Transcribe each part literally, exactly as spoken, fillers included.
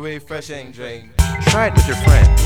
refreshing drink. Try it with your friends.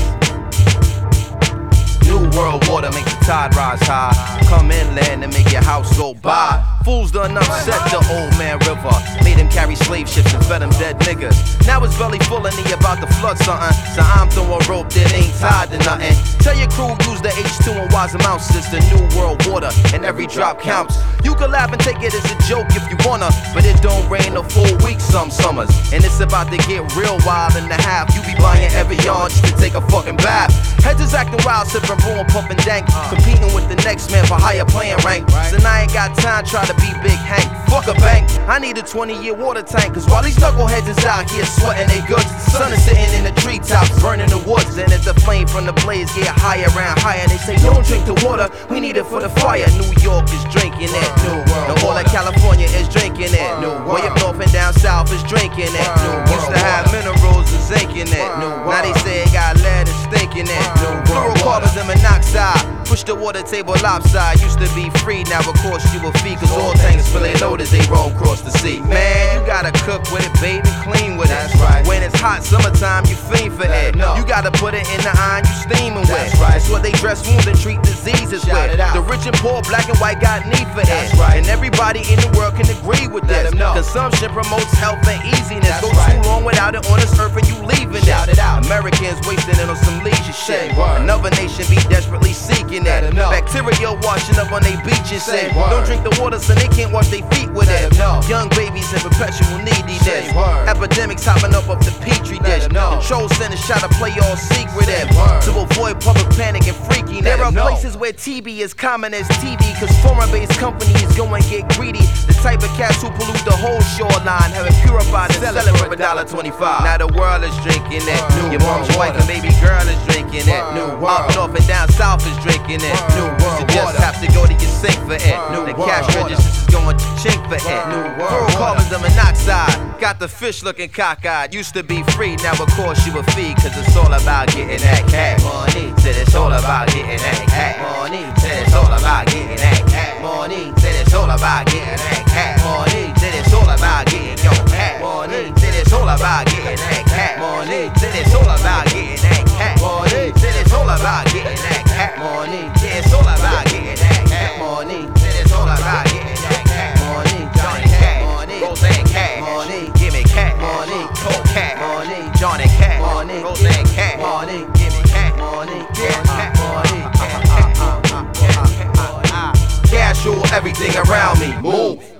New world water make the tide rise high. Come inland and make your house go by. Fools done upset the old man river. Made him carry slave ships and fed him dead niggas. Now his belly full and he about to flood something. So I'm throwing rope that ain't tied to nothing. Tell your crew use the H two and wise amounts. It's the new world water and every drop counts. You can laugh and take it as a joke if you wanna, but it don't rain a full week some summers. And it's about to get real wild in the half. You be buying Evian just to take a fucking bath. Heads is acting wild, sipping brew and pumping dank. Competing with the next man for higher playing rank. So I ain't got time try to be Big Hank. Fuck a bank, I need a twenty year water tank. Cause while these knuckleheads is out here sweating they goods, the sun is sitting in the treetops, burning the woods. And as the flame from the blaze get higher and higher, they say don't drink the water, we need it for the fire. New York is drinking it. New World. The whole of California is drinking it. New Way up north and down south is drinking it. New Used to have minerals and zinc in it. New Now they say it got lead and stink in it. New Fluorocarbons and monoxide. Push the water table lopside. Used to be free, now of course you will feed. Cause all tankers fully loaded, they roll across the sea. Man, you gotta cook with it, bathe and clean with it. That's right. When it's hot summertime, you fiend for it. You gotta put it in the iron, you steaming with. That's right. That's what they dress wounds and treat diseases Shout with. The rich and poor, black and white got need for That's it. Right. And everybody in the world can agree with Let this. Consumption promotes health and easiness. That's Go right. too long without it on this earth and you leaving Shout it. it out. Americans wasting it on some leisure shit. Another nation be desperately seeking it. Bacteria washing up on they beaches. Say, don't drink the water so they can't wash their feet with Let it. Young babies in perpetual neediness. Epidemics hopping up off the petri dish. Control centers try to play all secret to avoid public panic and freakiness. There are places where T B is common as T V, cause foreign-based companies go and get greedy. The type of cats who pollute the whole shoreline, have it purified and sell it for a dollar twenty-five. Now the world is drinking it. New Your mom's wife and baby girl is drinking it. New Up north and down south is drinking it. New You just have to go to your sink for it. New The cash registers is going to chink for it. New Fluorocarbons and monoxide. Got the fish looking cockeyed. Used to be free, now of course you a fee. Cause it's all about getting that cash money. Said it's all about getting that cash money. Said it's all about getting that cash money. Said it's all about getting that cash money. Said it's all about getting your cash money. Said it's all about getting that cash money. Said it's all about getting that cash money. Said it's all about getting that cash money. Said it's all about getting that cash money. Said it's all about getting that cash money. Johnny Cash money. Roseanne Cash money. Give me cash money. Cold cash money. Johnny Cash money. Roseanne Cash money. Give me cash money. Cash money. Cash rule everything around me. Move.